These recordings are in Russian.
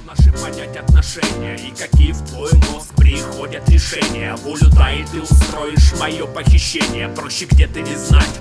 наши понять отношения и какие в твой мозг приходят решения. Волю дай, ты устроишь мое похищение. Проще где-то не знать.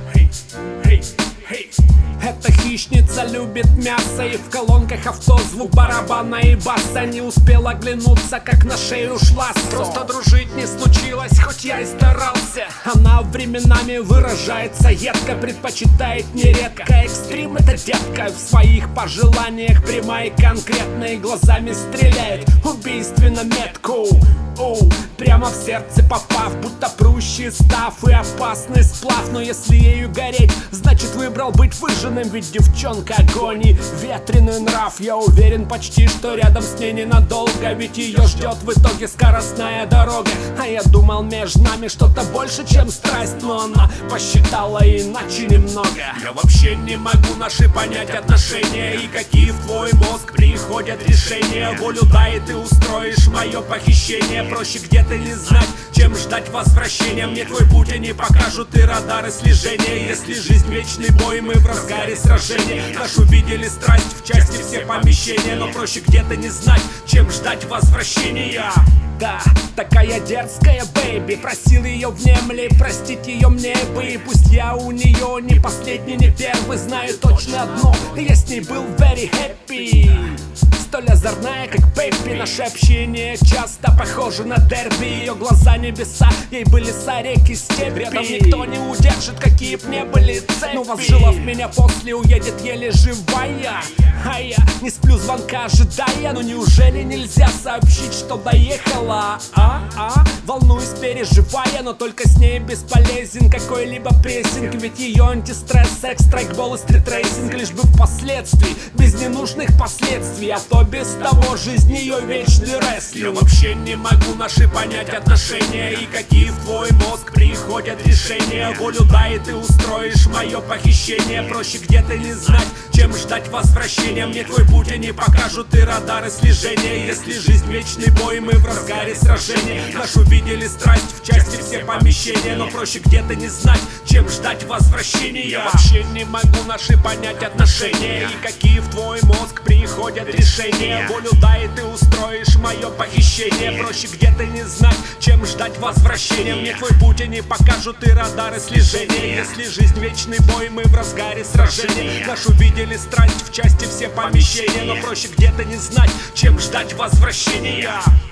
Эта хищница любит мясо, и в колонках авто звук барабана и баса. Не успел оглянуться, как на шею шла. Просто дружить не случилось, хоть я и старался. Она временами выражается едко, предпочитает нередко экстрим. Это детка в своих пожеланиях прямая и конкретная, и глазами стреляет убийственно метко. Прямо в сердце попав, будто прущий став и опасный сплав. Но если ею гореть, значит выбрал быть выжженным. Ведь девчонка огонь и ветреный нрав. Я уверен почти, что рядом с ней ненадолго, ведь ее ждет в итоге скоростная дорога. А я думал, между нами что-то больше, чем страсть, но она посчитала иначе немного. Я вообще не могу наши понять отношения и какие в твой мозг приходят решения. Волю дай, ты устроишь мое похищение. Проще где-то не знать, чем ждать возвращения. Мне твой путь они покажут и радары слежения. Если жизнь вечный бой, мы в разгаре сражения. Нашу видели страсть в части все помещения, но проще где-то не знать, чем ждать возвращения. Да, такая дерзкая бэйби, просил ее внемли, простить ее мне бы. И пусть я у нее не последний, не первый, знаю точно одно, я с ней был very happy. Столь озорная, как Пеппи, наше общение часто похоже на дерби. Ее глаза небеса, ей бы леса, реки, степи. Рядом никто не удержит, какие б не были цепи. Ну возжелав меня после, уедет еле живая. А я не сплю, звонка ожидая. Но неужели нельзя сообщить, что доехала? Волнуюсь, переживая, но только с ней бесполезен какой-либо прессинг. Ведь ее антистресс, секс, страйкбол и стритрейсинг лишь бы впоследствии, без ненужных последствий. А то без того жизнь ее вечный рестлинг. Я вообще не могу наши понять отношения и какие в твой мозг приходят решения. Волю дай, ты устроишь мое похищение. Проще где-то не знать, чем ждать возвращения. Мне твой путь они покажут и радары слежения. Если жизнь вечный бой, мы в разгаре сражения. Нашу видели страсть в части все помещения, но проще где-то не знать, чем ждать возвращения. Я вообще не могу наши понять отношения и какие в твой мозг приходят решения. Волю дай, ты устроишь мое похищение. Проще где-то не знать, чем ждать возвращения. Мне твой путь они покажут и радары слежения. Если жизнь вечный бой, мы в разгаре сражения. Нашу видели страсть в части все помещения, но проще где-то не знать, чем ждать возвращения.